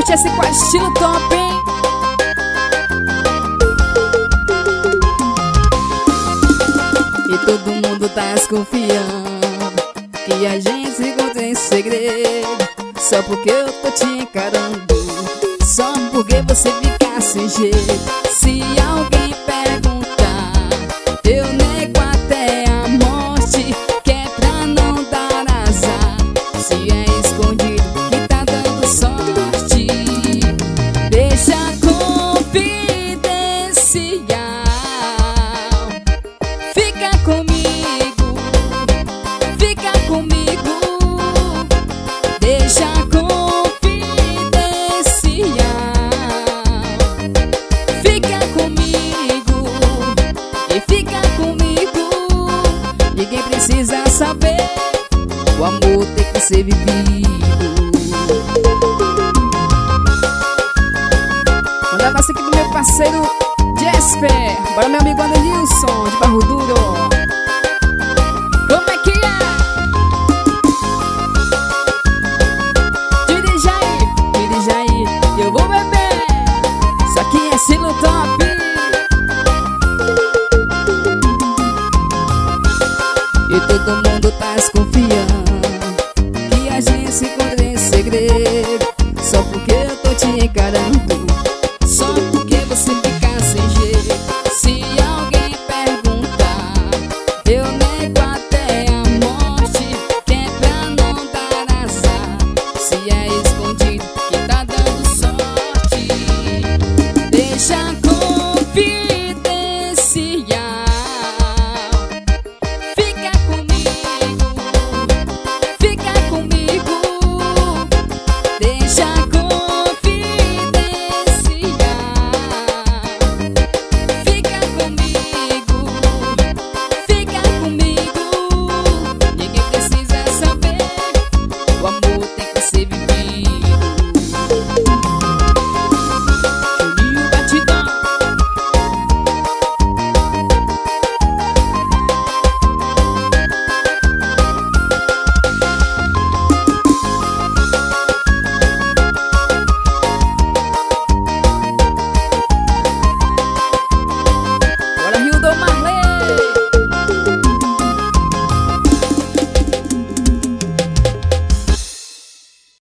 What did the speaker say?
Curte esse quadro estilo top, hein? E todo mundo tá desconfiando que a gente se encontra em segredo, só porque eu tô te encarando, só porque você fica sem jeito. Se alguém perguntar, eu nego até a morte, que é pra não dar azar. Se é escondido que tá dando sorte, deixa confidencial. Fica comigo, fica comigo, deixa confidencial. Fica comigo e fica comigo. Ninguém precisa saber, o amor tem que ser vivido. Manda essa aqui do meu parceiro Jesper. Bora, meu amigo Adenilson de Barro Duro. Como é que é? Dirija aí, eu vou beber. Isso aqui é estilo top. E todo mundo tá desconfiando